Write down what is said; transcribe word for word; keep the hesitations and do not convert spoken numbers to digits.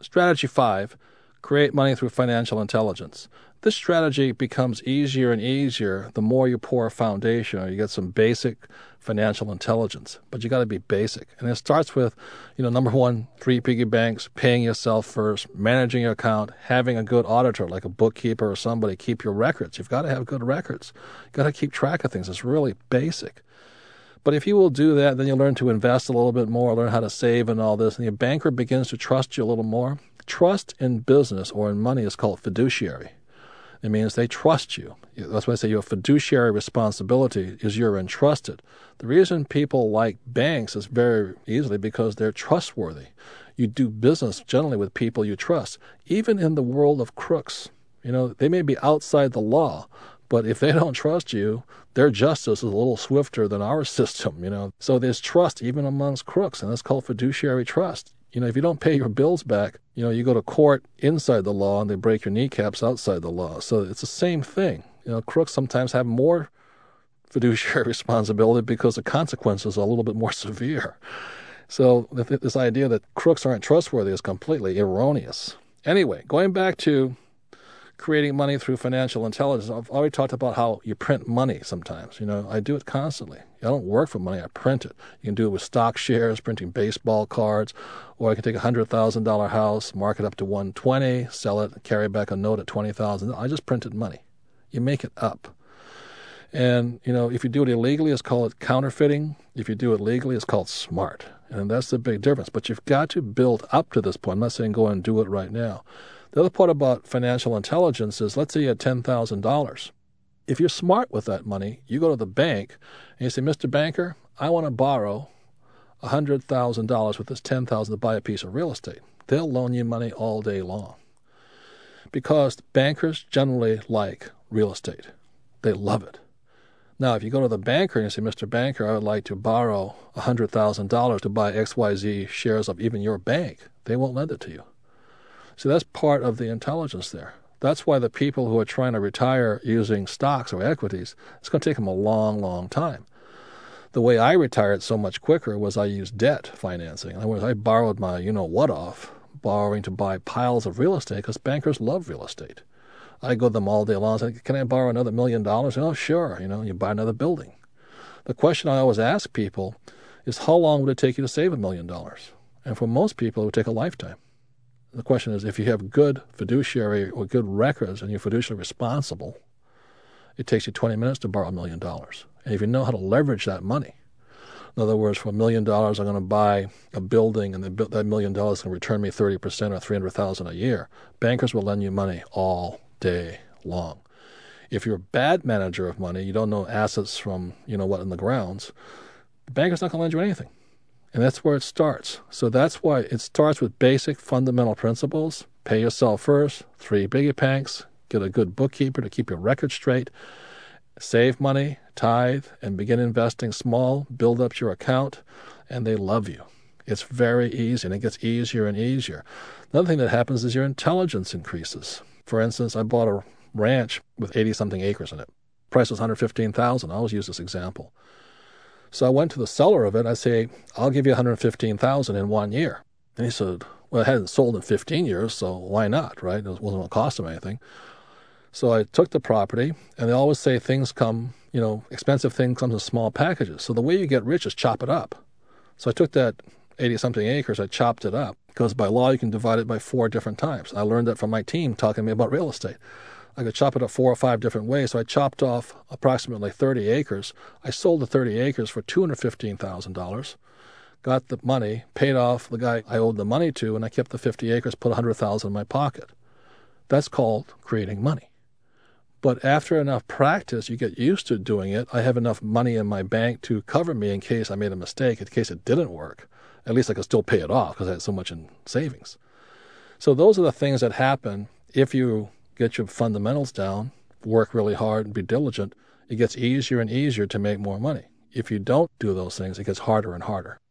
Strategy five, create money through financial intelligence. This strategy becomes easier and easier the more you pour a foundation or you get some basic financial intelligence. But you got to be basic. And it starts with, you know, number one, three piggy banks, paying yourself first, managing your account, having a good auditor like a bookkeeper or somebody keep your records. You've got to have good records. You've got to keep track of things. It's really basic. But if you will do that, then you'll learn to invest a little bit more, learn how to save and all this, and your banker begins to trust you a little more. Trust in business or in money is called fiduciary. It means they trust you. That's why I say your fiduciary responsibility is you're entrusted. The reason people like banks is very easily because they're trustworthy. You do business generally with people you trust. Even in the world of crooks, you know, they may be outside the law, but if they don't trust you, their justice is a little swifter than our system, you know. So there's trust even amongst crooks, and that's called fiduciary trust. You know, if you don't pay your bills back, you know, you go to court inside the law and they break your kneecaps outside the law. So it's the same thing. You know, crooks sometimes have more fiduciary responsibility because the consequences are a little bit more severe. So this idea that crooks aren't trustworthy is completely erroneous. Anyway, going back to creating money through financial intelligence, I've already talked about how you print money sometimes. You know, I do it constantly. I don't work for money. I print it. You can do it with stock shares, printing baseball cards, or I can take a one hundred thousand dollars house, mark it up to one hundred twenty thousand dollars, sell it, carry back a note at twenty thousand dollars. I just printed money. You make it up. And, you know, if you do it illegally, it's called counterfeiting. If you do it legally, it's called smart. And that's the big difference. But you've got to build up to this point. I'm not saying go and do it right now. The other part about financial intelligence is, let's say you had ten thousand dollars. If you're smart with that money, you go to the bank and you say, Mister Banker, I want to borrow one hundred thousand dollars with this ten thousand dollars to buy a piece of real estate. They'll loan you money all day long because bankers generally like real estate. They love it. Now, if you go to the banker and you say, Mister Banker, I would like to borrow one hundred thousand dollars to buy X Y Z shares of even your bank, they won't lend it to you. So that's part of the intelligence there. That's why the people who are trying to retire using stocks or equities, it's going to take them a long, long time. The way I retired so much quicker was I used debt financing. In other words, I borrowed my you-know-what off, borrowing to buy piles of real estate because bankers love real estate. I go to them all day long and say, can I borrow another million dollars? Oh, sure. You know, you buy another building. The question I always ask people is, how long would it take you to save a million dollars? And for most people, it would take a lifetime. The question is, if you have good fiduciary or good records and you're fiduciary responsible, it takes you twenty minutes to borrow a million dollars. And if you know how to leverage that money, in other words, for a million dollars, I'm going to buy a building and the, that million dollars can return me thirty percent or three hundred thousand dollars a year, bankers will lend you money all day long. If you're a bad manager of money, you don't know assets from, you know what, in the grounds, the banker's not going to lend you anything. And that's where it starts. So that's why it starts with basic fundamental principles. Pay yourself first, three piggy banks, get a good bookkeeper to keep your records straight, save money, tithe, and begin investing small, build up your account, and they love you. It's very easy, and it gets easier and easier. Another thing that happens is your intelligence increases. For instance, I bought a ranch with eighty-something acres in it. Price was one hundred fifteen thousand dollars. I always use this example. So I went to the seller of it. I say, I'll give you one hundred fifteen thousand dollars in one year. And he said, well, it hadn't sold in fifteen years, so why not, right? It wasn't going to cost him anything. So I took the property, and they always say things come, you know, expensive things come in small packages. So the way you get rich is chop it up. So I took that eighty-something acres, I chopped it up, because by law you can divide it by four different times. I learned that from my team talking to me about real estate. I could chop it up four or five different ways. So I chopped off approximately thirty acres. I sold the thirty acres for two hundred fifteen thousand dollars, got the money, paid off the guy I owed the money to, and I kept the fifty acres, put one hundred thousand dollars in my pocket. That's called creating money. But after enough practice, you get used to doing it. I have enough money in my bank to cover me in case I made a mistake, in case it didn't work. At least I could still pay it off because I had so much in savings. So those are the things that happen if you get your fundamentals down, work really hard, and be diligent. It gets easier and easier to make more money. If you don't do those things, it gets harder and harder.